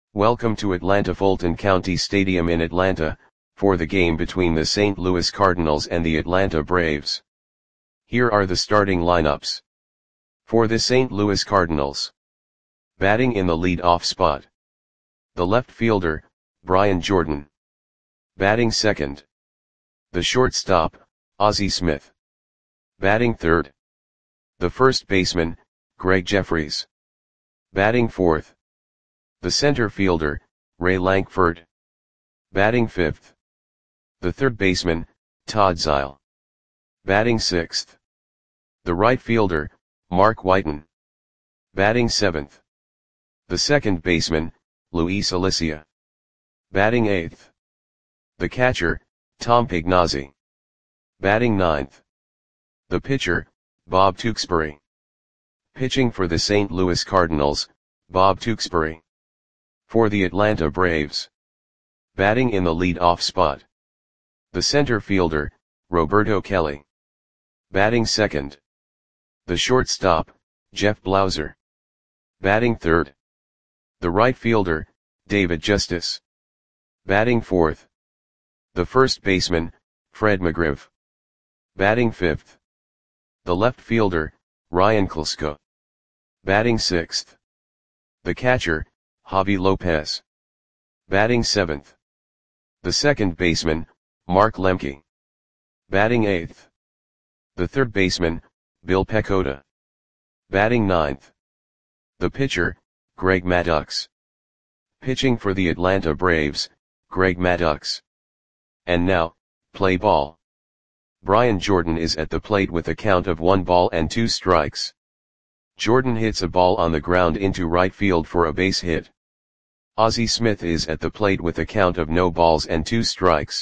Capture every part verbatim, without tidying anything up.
Welcome to Atlanta Fulton County Stadium in Atlanta, for the game between the Saint Louis Cardinals and the Atlanta Braves. Here are the starting lineups. For the Saint Louis Cardinals. Batting in the lead-off spot. The left fielder, Brian Jordan. Batting second. The shortstop, Ozzie Smith. Batting third. The first baseman, Gregg Jefferies. Batting fourth. The center fielder, Ray Lankford. Batting fifth. The third baseman, Todd Zeile. Batting sixth. The right fielder, Mark Whiten. Batting seventh. The second baseman, Luis Alicea. Batting eighth. The catcher, Tom Pignazzi. Batting ninth. The pitcher, Bob Tewksbury. Pitching for the Saint Louis Cardinals, Bob Tewksbury. For the Atlanta Braves. Batting in the lead-off spot. The center fielder, Roberto Kelly. Batting second. The shortstop, Jeff Blauser. Batting third. The right fielder, David Justice. Batting fourth. The first baseman, Fred McGriff. Batting fifth. The left fielder, Ryan Klesko. Batting sixth. The catcher, Javi Lopez. Batting seventh. The second baseman, Mark Lemke. Batting eighth. The third baseman, Bill Pecota. Batting ninth. The pitcher, Greg Maddux. Pitching for the Atlanta Braves, Greg Maddux. And now, play ball. Brian Jordan is at the plate with a count of one ball and two strikes. Jordan hits a ball on the ground into right field for a base hit. Ozzie Smith is at the plate with a count of no balls and two strikes.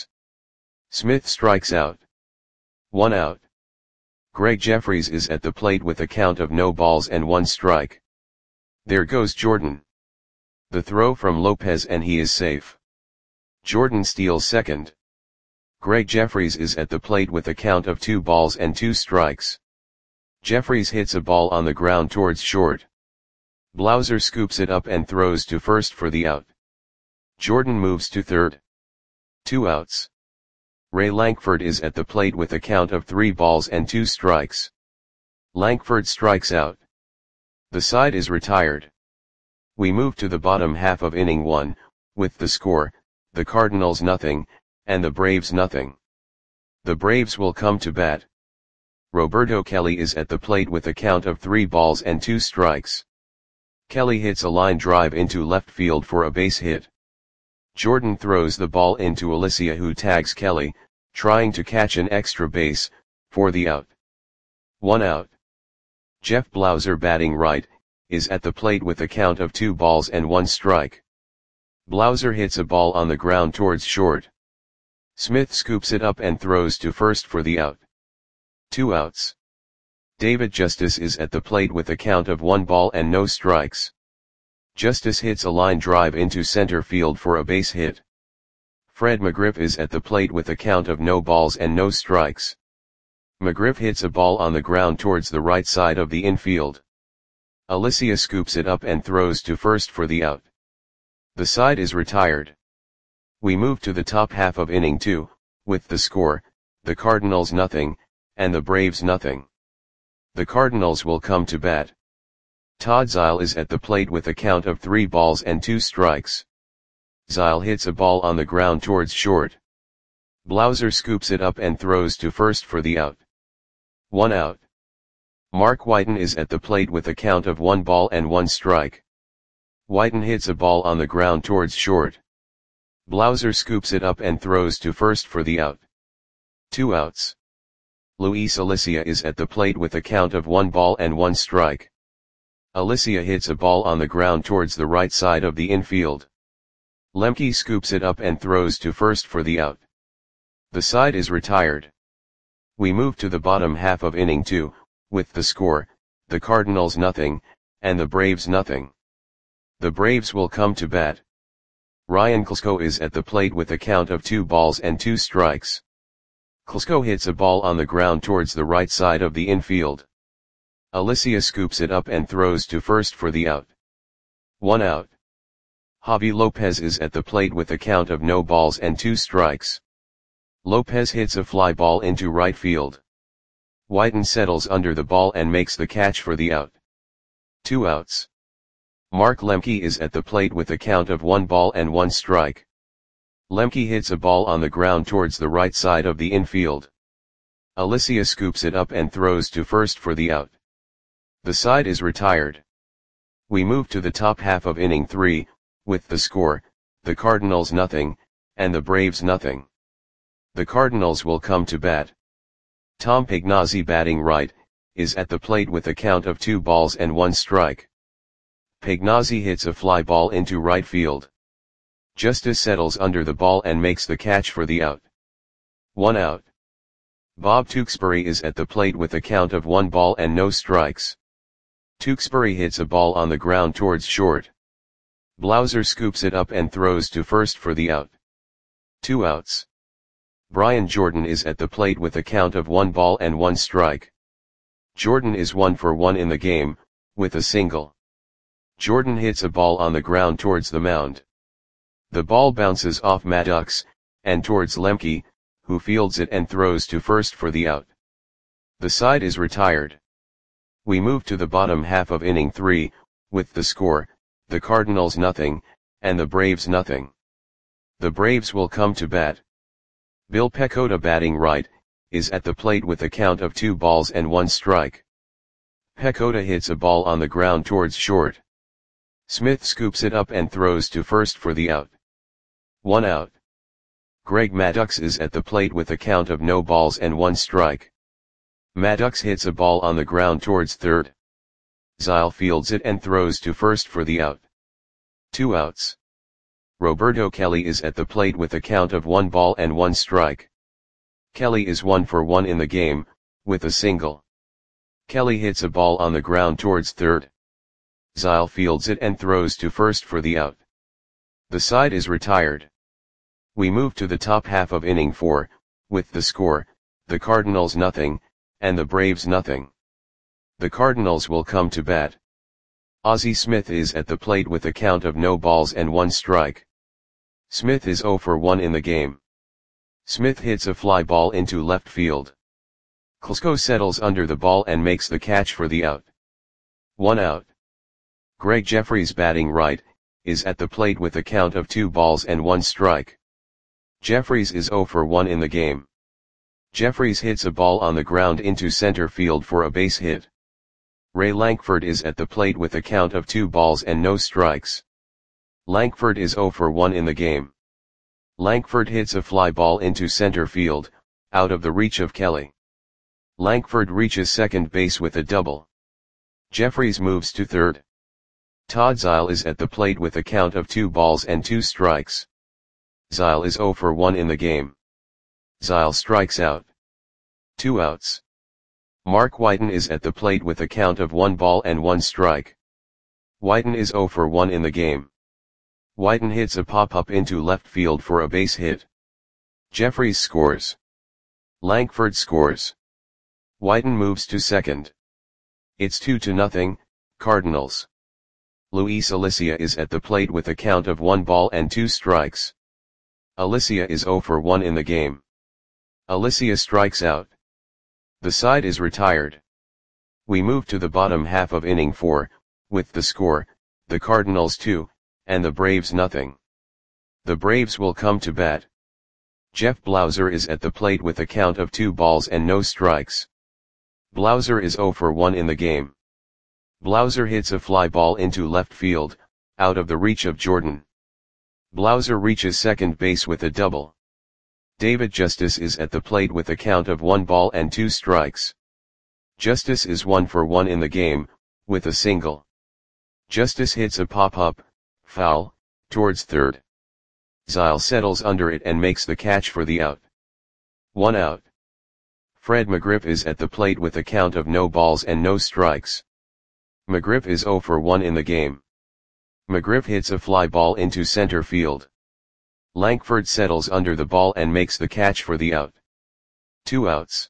Smith strikes out. One out. Gregg Jefferies is at the plate with a count of no balls and one strike. There goes Jordan. The throw from Lopez and he is safe. Jordan steals second. Gregg Jefferies is at the plate with a count of two balls and two strikes. Jefferies hits a ball on the ground towards short. Blauser scoops it up and throws to first for the out. Jordan moves to third. Two outs. Ray Lankford is at the plate with a count of three balls and two strikes. Lankford strikes out. The side is retired. We move to the bottom half of inning one, with the score, the Cardinals nothing, and the Braves nothing. The Braves will come to bat. Roberto Kelly is at the plate with a count of three balls and two strikes. Kelly hits a line drive into left field for a base hit. Jordan throws the ball into Alicea, who tags Kelly, trying to catch an extra base, for the out. One out. Jeff Blauser, batting right, is at the plate with a count of two balls and one strike. Blauser hits a ball on the ground towards short. Smith scoops it up and throws to first for the out. Two outs. David Justice is at the plate with a count of one ball and no strikes. Justice hits a line drive into center field for a base hit. Fred McGriff is at the plate with a count of no balls and no strikes. McGriff hits a ball on the ground towards the right side of the infield. Alicea scoops it up and throws to first for the out. The side is retired. We move to the top half of inning two, with the score, the Cardinals nothing, and the Braves nothing. The Cardinals will come to bat. Todd Zeile is at the plate with a count of three balls and two strikes. Zeile hits a ball on the ground towards short. Blauser scoops it up and throws to first for the out. One out. Mark Whiten is at the plate with a count of one ball and one strike. Whiten hits a ball on the ground towards short. Blauser scoops it up and throws to first for the out. Two outs. Luis Alicea is at the plate with a count of one ball and one strike. Alicea hits a ball on the ground towards the right side of the infield. Lemke scoops it up and throws to first for the out. The side is retired. We move to the bottom half of inning two, with the score, the Cardinals nothing, and the Braves nothing. The Braves will come to bat. Ryan Klesko is at the plate with a count of two balls and two strikes. Klesko hits a ball on the ground towards the right side of the infield. Alicea scoops it up and throws to first for the out. One out. Javi Lopez is at the plate with a count of no balls and two strikes. Lopez hits a fly ball into right field. Whiten settles under the ball and makes the catch for the out. Two outs. Mark Lemke is at the plate with a count of one ball and one strike. Lemke hits a ball on the ground towards the right side of the infield. Alicia scoops it up and throws to first for the out. The side is retired. We move to the top half of inning three, with the score, the Cardinals nothing, and the Braves nothing. The Cardinals will come to bat. Tom Pagnozzi, batting right, is at the plate with a count of two balls and one strike. Pagnozzi hits a fly ball into right field. Justice settles under the ball and makes the catch for the out. One out. Bob Tewksbury is at the plate with a count of one ball and no strikes. Tewksbury hits a ball on the ground towards short. Blauser scoops it up and throws to first for the out. Two outs. Brian Jordan is at the plate with a count of one ball and one strike. Jordan is one for one in the game, with a single. Jordan hits a ball on the ground towards the mound. The ball bounces off Maddox, and towards Lemke, who fields it and throws to first for the out. The side is retired. We move to the bottom half of inning three, with the score, the Cardinals nothing, and the Braves nothing. The Braves will come to bat. Bill Pecota, batting right, is at the plate with a count of two balls and one strike. Pecota hits a ball on the ground towards short. Smith scoops it up and throws to first for the out. One out. Greg Maddux is at the plate with a count of no balls and one strike. Maddux hits a ball on the ground towards third. Zile fields it and throws to first for the out. Two outs. Roberto Kelly is at the plate with a count of one ball and one strike. Kelly is one for one in the game, with a single. Kelly hits a ball on the ground towards third. Zile fields it and throws to first for the out. The side is retired. We move to the top half of inning four, with the score, the Cardinals nothing, and the Braves nothing. The Cardinals will come to bat. Ozzie Smith is at the plate with a count of no balls and one strike. Smith is zero for one in the game. Smith hits a fly ball into left field. Klesko settles under the ball and makes the catch for the out. One out. Greg Jeffries, batting right, is at the plate with a count of two balls and one strike. Jeffries is zero for one in the game. Jeffries hits a ball on the ground into center field for a base hit. Ray Lankford is at the plate with a count of two balls and no strikes. Lankford is zero for one in the game. Lankford hits a fly ball into center field, out of the reach of Kelly. Lankford reaches second base with a double. Jeffries moves to third. Todd Zile is at the plate with a count of two balls and two strikes. Zile is zero for one in the game. Zile strikes out. Two outs. Mark Whiten is at the plate with a count of one ball and one strike. Whiten is zero for one in the game. Whiten hits a pop-up into left field for a base hit. Jeffries scores. Lankford scores. Whiten moves to second. It's two to nothing, Cardinals. Luis Alicia is at the plate with a count of one ball and two strikes. Alicia is zero for one in the game. Alicia strikes out. The side is retired. We move to the bottom half of inning four, with the score, the Cardinals two, and the Braves nothing. The Braves will come to bat. Jeff Blauser is at the plate with a count of two balls and no strikes. Blauser is zero for one in the game. Blauser hits a fly ball into left field, out of the reach of Jordan. Blauser reaches second base with a double. David Justice is at the plate with a count of one ball and two strikes. Justice is one for one in the game, with a single. Justice hits a pop-up, foul, towards third. Zile settles under it and makes the catch for the out. One out. Fred McGriff is at the plate with a count of no balls and no strikes. McGriff is zero for one in the game. McGriff hits a fly ball into center field. Lankford settles under the ball and makes the catch for the out. Two outs.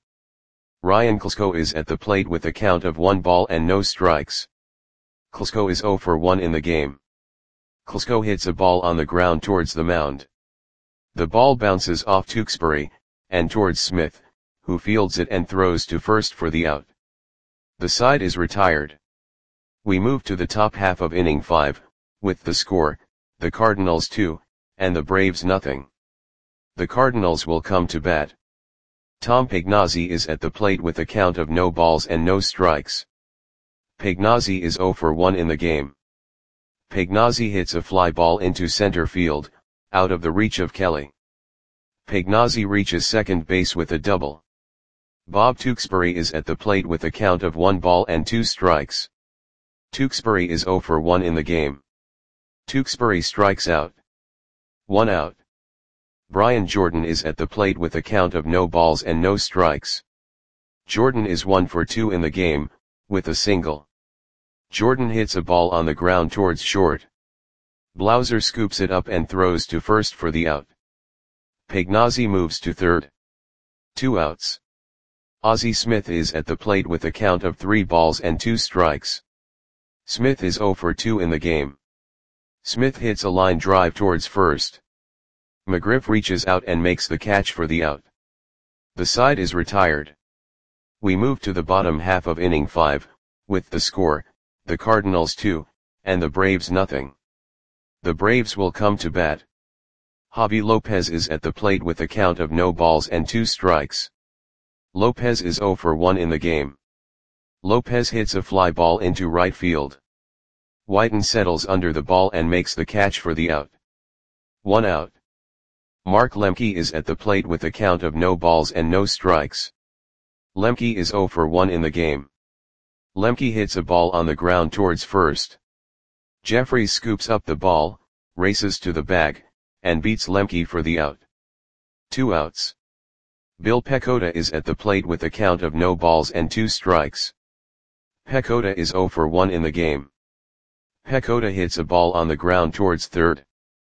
Ryan Klesko is at the plate with a count of one ball and no strikes. Klesko is zero for one in the game. Klsko hits a ball on the ground towards the mound. The ball bounces off Tewksbury, and towards Smith, who fields it and throws to first for the out. The side is retired. We move to the top half of inning five, with the score, the Cardinals two, and the Braves nothing. The Cardinals will come to bat. Tom Pagnozzi is at the plate with a count of no balls and no strikes. Pagnozzi is zero for one in the game. Pagnozzi hits a fly ball into center field, out of the reach of Kelly. Pagnozzi reaches second base with a double. Bob Tewksbury is at the plate with a count of one ball and two strikes. Tewksbury is zero for one in the game. Tewksbury strikes out. One out. Brian Jordan is at the plate with a count of no balls and no strikes. Jordan is one for two in the game, with a single. Jordan hits a ball on the ground towards short. Blauser scoops it up and throws to first for the out. Pagnozzi moves to third. Two outs. Ozzie Smith is at the plate with a count of three balls and two strikes. Smith is zero for two in the game. Smith hits a line drive towards first. McGriff reaches out and makes the catch for the out. The side is retired. We move to the bottom half of inning five, with the score, the Cardinals two, and the Braves nothing. The Braves will come to bat. Javi Lopez is at the plate with a count of no balls and two strikes. Lopez is zero for one in the game. Lopez hits a fly ball into right field. Whiten settles under the ball and makes the catch for the out. One out. Mark Lemke is at the plate with a count of no balls and no strikes. Lemke is zero for one in the game. Lemke hits a ball on the ground towards first. Jeffries scoops up the ball, races to the bag, and beats Lemke for the out. Two outs. Bill Pecota is at the plate with a count of no balls and two strikes. Pecota is zero for one in the game. Pecota hits a ball on the ground towards third.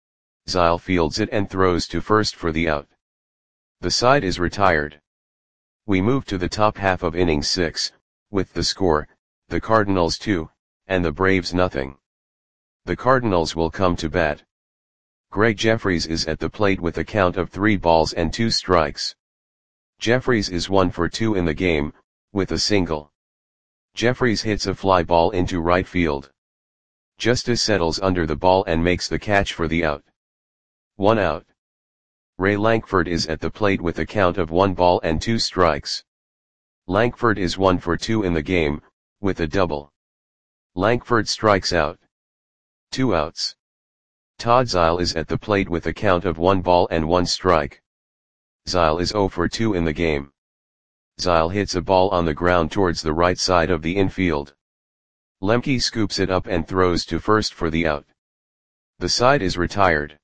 Zile fields it and throws to first for the out. The side is retired. We move to the top half of inning six, with the score, the Cardinals two, and the Braves nothing. The Cardinals will come to bat. Greg Jeffries is at the plate with a count of three balls and two strikes. Jeffries is one for two in the game, with a single. Jeffries hits a fly ball into right field. Justice settles under the ball and makes the catch for the out. One out. Ray Lankford is at the plate with a count of one ball and two strikes. Lankford is one for two in the game, with a double. Lankford strikes out. Two outs. Todd Zile is at the plate with a count of one ball and one strike. Zile is zero for two in the game. Zile hits a ball on the ground towards the right side of the infield. Lemke scoops it up and throws to first for the out. The side is retired.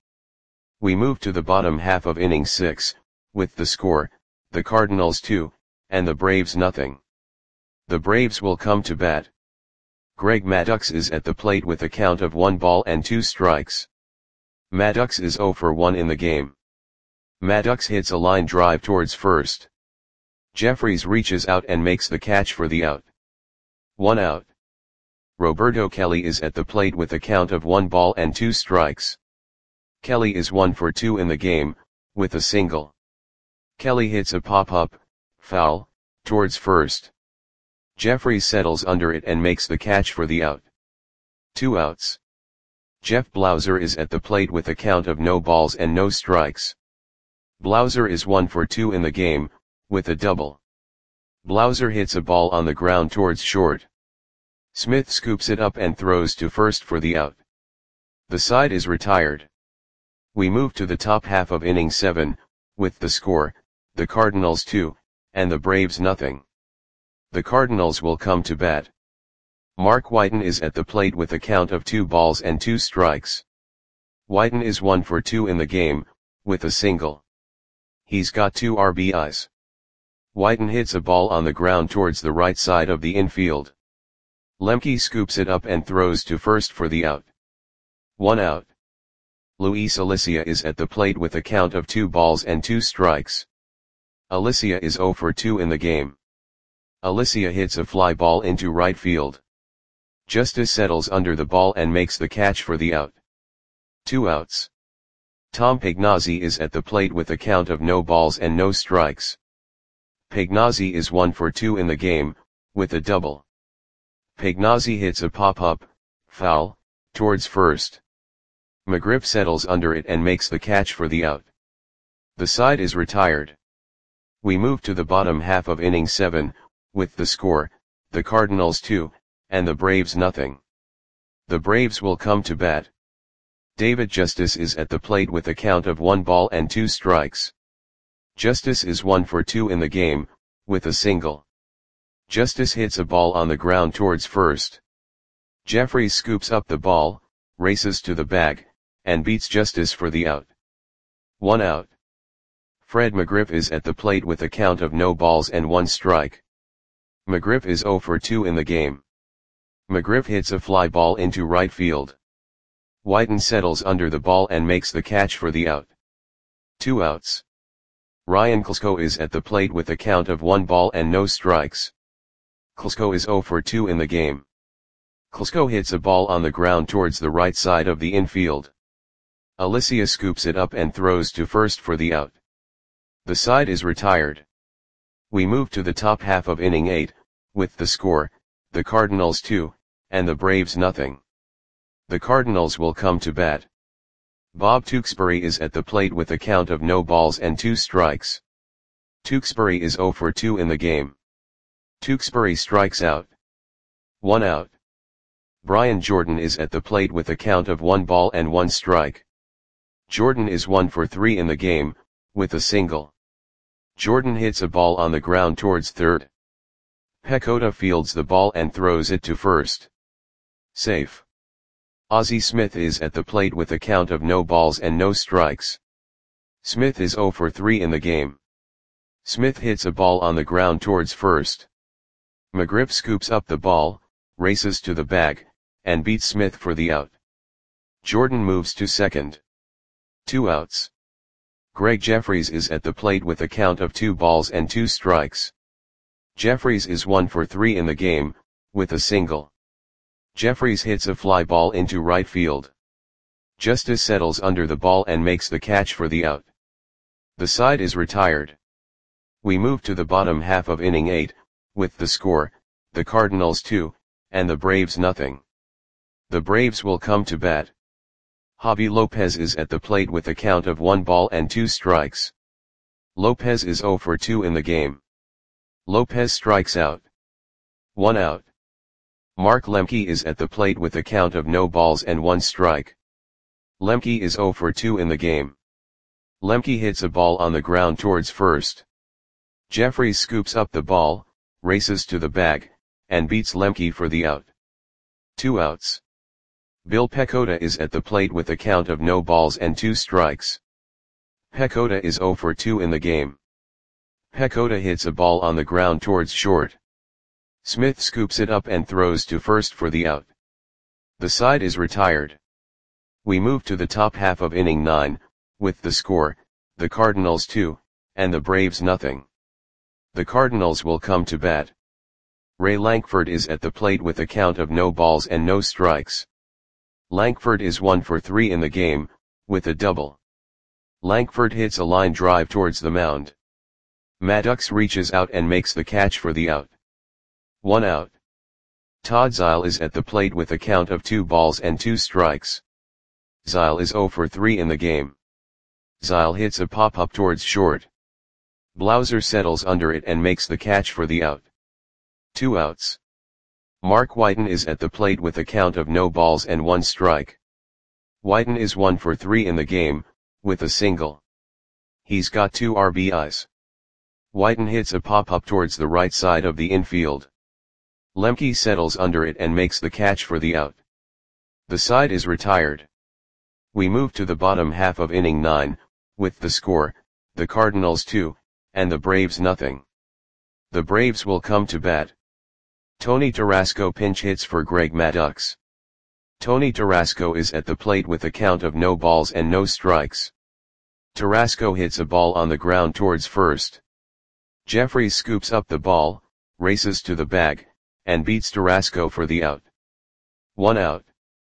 We move to the bottom half of inning six, with the score, the Cardinals two, and the Braves nothing. The Braves will come to bat. Greg Maddux is at the plate with a count of one ball and two strikes. Maddux is zero for one in the game. Maddux hits a line drive towards first. Jeffries reaches out and makes the catch for the out. One out. Roberto Kelly is at the plate with a count of one ball and two strikes. Kelly is one for two in the game, with a single. Kelly hits a pop-up, foul, towards first. Jeffries settles under it and makes the catch for the out. Two outs. Jeff Blauser is at the plate with a count of no balls and no strikes. Blauser is one for two in the game, with a double. Blauser hits a ball on the ground towards short. Smith scoops it up and throws to first for the out. The side is retired. We move to the top half of inning seven, with the score, the Cardinals two, and the Braves nothing. The Cardinals will come to bat. Mark Whiten is at the plate with a count of two balls and two strikes. Whiten is one for two in the game, with a single. He's got two R B Is. Whiten hits a ball on the ground towards the right side of the infield. Lemke scoops it up and throws to first for the out. One out. Luis Alicia is at the plate with a count of two balls and two strikes. Alicia is zero for two in the game. Alicia hits a fly ball into right field. Justice settles under the ball and makes the catch for the out. Two outs. Tom Pagnozzi is at the plate with a count of no balls and no strikes. Pagnozzi is one for two in the game, with a double. Pagnozzi hits a pop-up, foul, towards first. McGriff settles under it and makes the catch for the out. The side is retired. We move to the bottom half of inning seven, with the score, the Cardinals two, and the Braves nothing. The Braves will come to bat. David Justice is at the plate with a count of one ball and two strikes. Justice is one for two in the game, with a single. Justice hits a ball on the ground towards first. Jeffries scoops up the ball, races to the bag, and beats Justice for the out. One out. Fred McGriff is at the plate with a count of no balls and one strike. McGriff is zero for two in the game. McGriff hits a fly ball into right field. Whiten settles under the ball and makes the catch for the out. Two outs. Ryan Klesko is at the plate with a count of one ball and no strikes. Klesko is zero for two in the game. Klesko hits a ball on the ground towards the right side of the infield. Alicia scoops it up and throws to first for the out. The side is retired. We move to the top half of inning eight, with the score, the Cardinals two, and the Braves nothing. The Cardinals will come to bat. Bob Tewksbury is at the plate with a count of no balls and two strikes. Tewksbury is zero for two in the game. Tewksbury strikes out. One out. Brian Jordan is at the plate with a count of one ball and one strike. Jordan is one for three in the game, with a single. Jordan hits a ball on the ground towards third. Pecota fields the ball and throws it to first. Safe. Ozzie Smith is at the plate with a count of no balls and no strikes. Smith is zero for three in the game. Smith hits a ball on the ground towards first. McGriff scoops up the ball, races to the bag, and beats Smith for the out. Jordan moves to second. Two outs. Greg Jeffries is at the plate with a count of two balls and two strikes. Jeffries is one for three in the game, with a single. Jeffries hits a fly ball into right field. Justice settles under the ball and makes the catch for the out. The side is retired. We move to the bottom half of inning eight, with the score, the Cardinals two, and the Braves nothing. The Braves will come to bat. Javi Lopez is at the plate with a count of one ball and two strikes. Lopez is zero for two in the game. Lopez strikes out. One out. Mark Lemke is at the plate with a count of no balls and one strike. Lemke is zero for two in the game. Lemke hits a ball on the ground towards first. Jeffries scoops up the ball, races to the bag, and beats Lemke for the out. Two outs. Bill Pecota is at the plate with a count of no balls and two strikes. Pecota is zero for two in the game. Pecota hits a ball on the ground towards short. Smith scoops it up and throws to first for the out. The side is retired. We move to the top half of inning nine, with the score, the Cardinals two, and the Braves nothing. The Cardinals will come to bat. Ray Lankford is at the plate with a count of no balls and no strikes. Lankford is one for three in the game, with a double. Lankford hits a line drive towards the mound. Maddox reaches out and makes the catch for the out. One out. Todd Zeile is at the plate with a count of two balls and two strikes. Zeile is zero for three in the game. Zeile hits a pop-up towards short. Blauser settles under it and makes the catch for the out. Two outs. Mark Whiten is at the plate with a count of no balls and one strike. Whiten is one for three in the game, with a single. He's got two R B Is. Whiten hits a pop-up towards the right side of the infield. Lemke settles under it and makes the catch for the out. The side is retired. We move to the bottom half of inning nine, with the score, the Cardinals two, and the Braves nothing. The Braves will come to bat. Tony Tarasco pinch hits for Greg Maddux. Tony Tarasco is at the plate with a count of no balls and no strikes. Tarasco hits a ball on the ground towards first. Jeffries scoops up the ball, races to the bag, and beats Tarasco for the out. One out.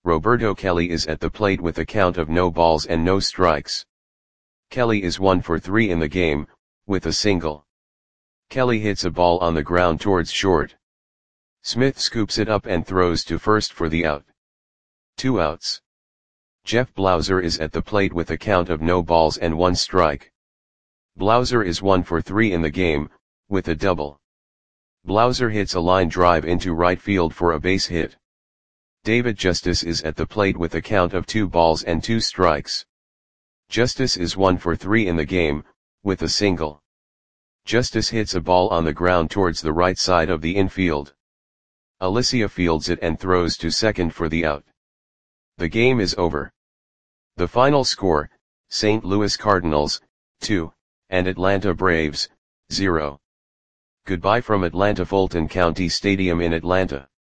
Roberto Kelly is at the plate with a count of no balls and no strikes. Kelly is one for three in the game, with a single. Kelly hits a ball on the ground towards short. Smith scoops it up and throws to first for the out. Two outs. Jeff Blauser is at the plate with a count of no balls and one strike. Blauser is one for three in the game, with a double. Blauser hits a line drive into right field for a base hit. David Justice is at the plate with a count of two balls and two strikes. Justice is one for three in the game, with a single. Justice hits a ball on the ground towards the right side of the infield. Alicia fields it and throws to second for the out. The game is over. The final score, Saint Louis Cardinals, two, and Atlanta Braves, zero. Goodbye from Atlanta Fulton County Stadium in Atlanta.